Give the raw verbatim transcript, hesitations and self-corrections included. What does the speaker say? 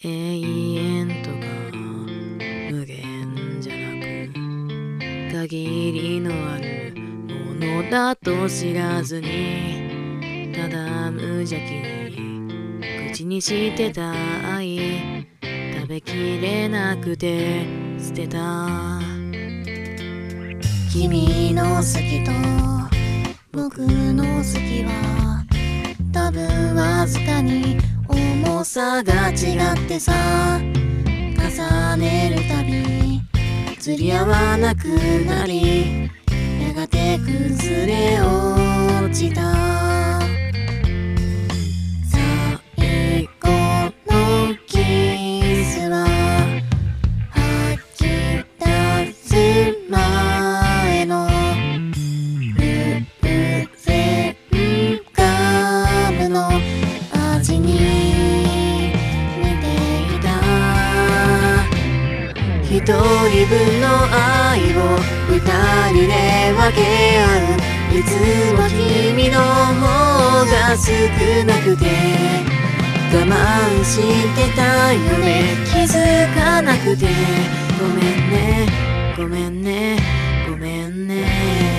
永遠とか無限じゃなく、限りのあるものだと知らずに、ただ無邪気に口にしてた愛、食べきれなくて捨てた。 君の好きと僕の好きは多分わずかに重さが違ってさ、重ねるたび釣り合わなくなり、やがて崩れ落ちた。最後のキスは吐き出す前の風船ガムの味に似ていた。一人分の愛を二人で分け合う、いつも君の方が少なくて我慢してたよね、気づかなくて。ごめんねごめんねごめんね。